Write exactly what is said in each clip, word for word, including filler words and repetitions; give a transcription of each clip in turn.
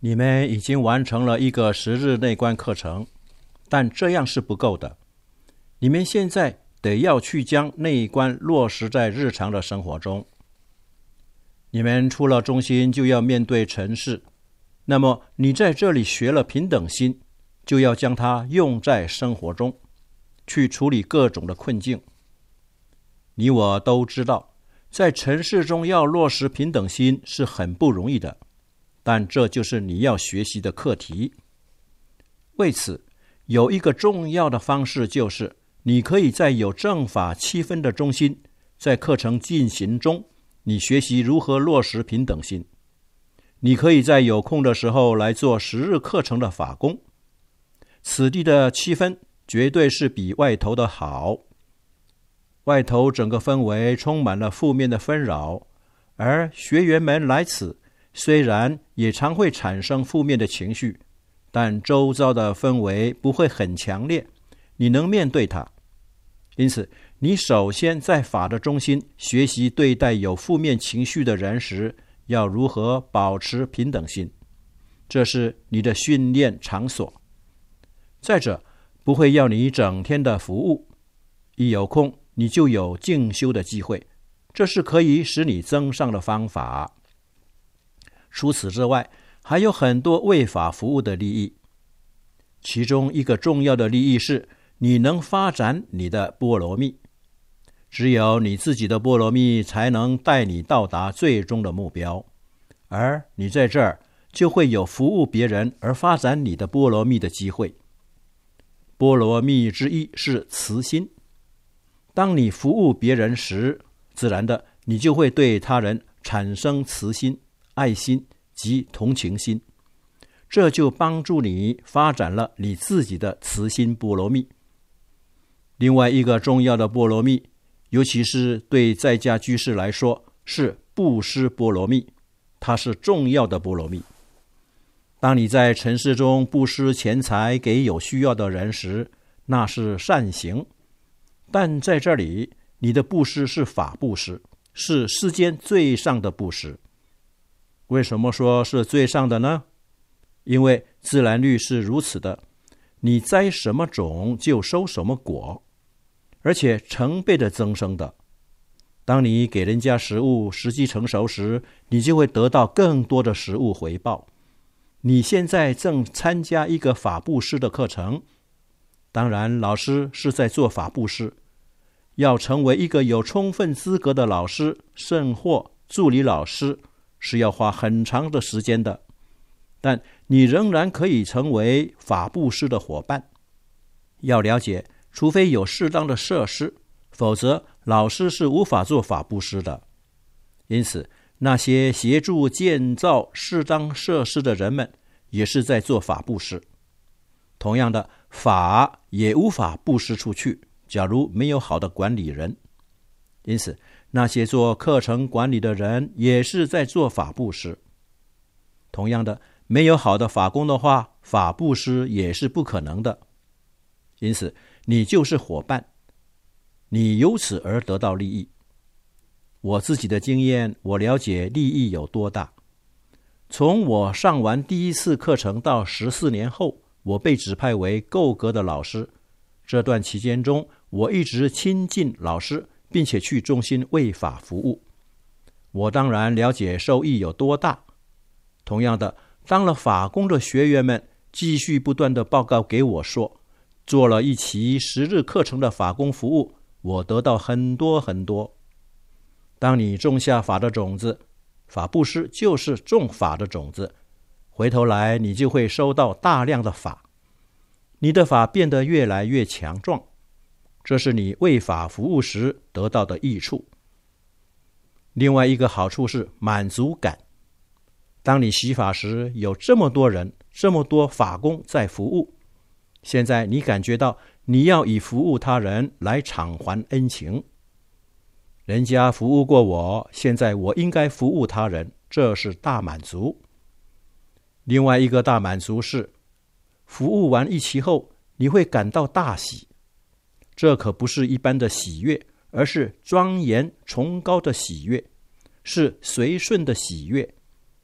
你们已经完成了一个十日内观课程，但这样是不够的。你们现在得要去将内观落实在日常的生活中。你们出了中心就要面对尘世，那么你在这里学了平等心，就要将它用在生活中，去处理各种的困境。你我都知道，在尘世中要落实平等心是很不容易的，但这就是你要学习的课题。为此，有一个重要的方式，就是你可以在有正法气氛的中心，在课程进行中，你学习如何落实平等心。你可以在有空的时候来做十日课程的法工。此地的气氛绝对是比外头的好。外头整个氛围充满了负面的纷扰，而学员们来此，虽然也常会产生负面的情绪，但周遭的氛围不会很强烈，你能面对它。因此，你首先在法的中心学习对待有负面情绪的人时，要如何保持平等心，这是你的训练场所。再者，不会要你整天的服务，一有空你就有静修的机会，这是可以使你增上的方法。除此之外，还有很多为法服务的利益，其中一个重要的利益是你能发展你的波罗蜜。只有你自己的波罗蜜才能带你到达最终的目标，而你在这儿就会有服务别人而发展你的波罗蜜的机会。波罗蜜之一是慈心。当你服务别人时，自然的你就会对他人产生慈心、爱心及同情心，这就帮助你发展了你自己的慈心波罗蜜。另外一个重要的波罗蜜，尤其是对在家居士来说，是布施波罗蜜，它是重要的波罗蜜。当你在尘世中布施钱财给有需要的人时，那是善行。但在这里，你的布施是法布施，是世间最上的布施。为什么说是最上的呢？因为自然律是如此的，你栽什么种就收什么果，而且成倍的增生的。当你给人家食物时机成熟时，你就会得到更多的食物回报。你现在正参加一个法布施的课程，当然老师是在做法布施。要成为一个有充分资格的老师，甚或助理老师，是要花很长的时间的。但你仍然可以成为法布施的伙伴。要了解，除非有适当的设施，否则老师是无法做法布施的。因此，那些协助建造适当设施的人们，也是在做法布施。同样的，法也无法布施出去，假如没有好的管理人。因此，那些做课程管理的人也是在做法布施。同样的，没有好的法工的话，法布施也是不可能的。因此，你就是伙伴，你由此而得到利益。我自己的经验，我了解利益有多大。从我上完第一次课程到十四年后，我被指派为够格的老师。这段期间中，我一直亲近老师，并且去中心为法服务。我当然了解收益有多大。同样的，当了法工的学员们继续不断的报告给我说，做了一期十日课程的法工服务，我得到很多很多。当你种下法的种子，法布施就是种法的种子，回头来你就会收到大量的法，你的法变得越来越强壮，这是你为法服务时得到的益处。另外一个好处是满足感。当你习法时，有这么多人，这么多法工在服务，现在你感觉到你要以服务他人来偿还恩情。人家服务过我，现在我应该服务他人，这是大满足。另外一个大满足是，服务完一期后，你会感到大喜。这可不是一般的喜悦，而是庄严崇高的喜悦，是随顺的喜悦。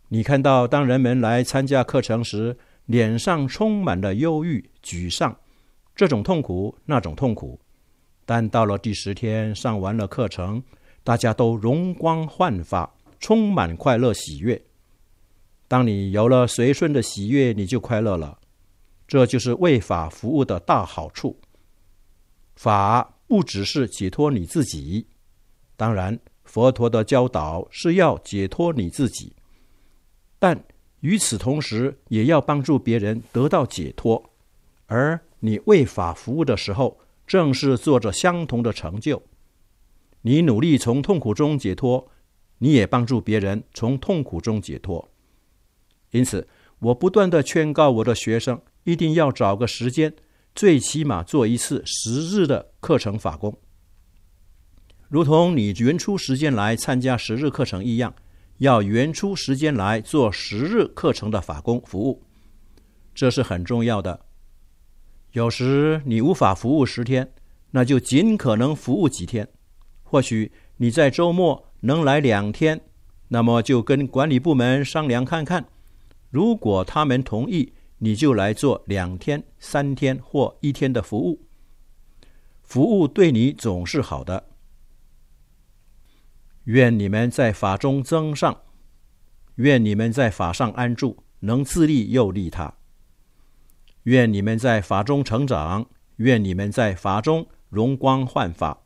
你看到当人们来参加课程时，脸上充满了忧郁、沮丧，这种痛苦，那种痛苦。但到了第十天上完了课程，大家都容光焕发，充满快乐喜悦。当你有了随顺的喜悦，你就快乐了。这就是为法服务的大好处。法不只是解脱你自己，当然佛陀的教导是要解脱你自己，但与此同时也要帮助别人得到解脱。而你为法服务的时候，正是做着相同的成就。你努力从痛苦中解脱，你也帮助别人从痛苦中解脱。因此，我不断地劝告我的学生，一定要找个时间，最起码做一次十日的课程法工，如同你原出时间来参加十日课程一样，要原出时间来做十日课程的法工服务，这是很重要的。有时你无法服务十天，那就尽可能服务几天。或许你在周末能来两天，那么就跟管理部门商量看看，如果他们同意，你就来做两天、三天或一天的服务。服务对你总是好的。愿你们在法中增上，愿你们在法上安住，能自利又利他。愿你们在法中成长，愿你们在法中容光焕发。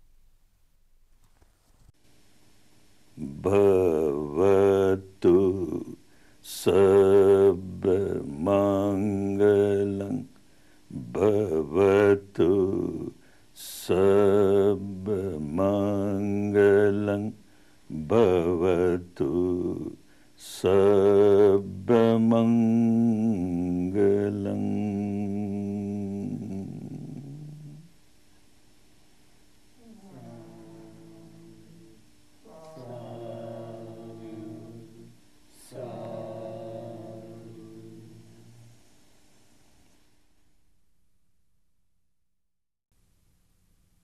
Bhavatu Sabba Mangalam Bhavatu Sabba Mangalam Bhavatu Sabba Mangalam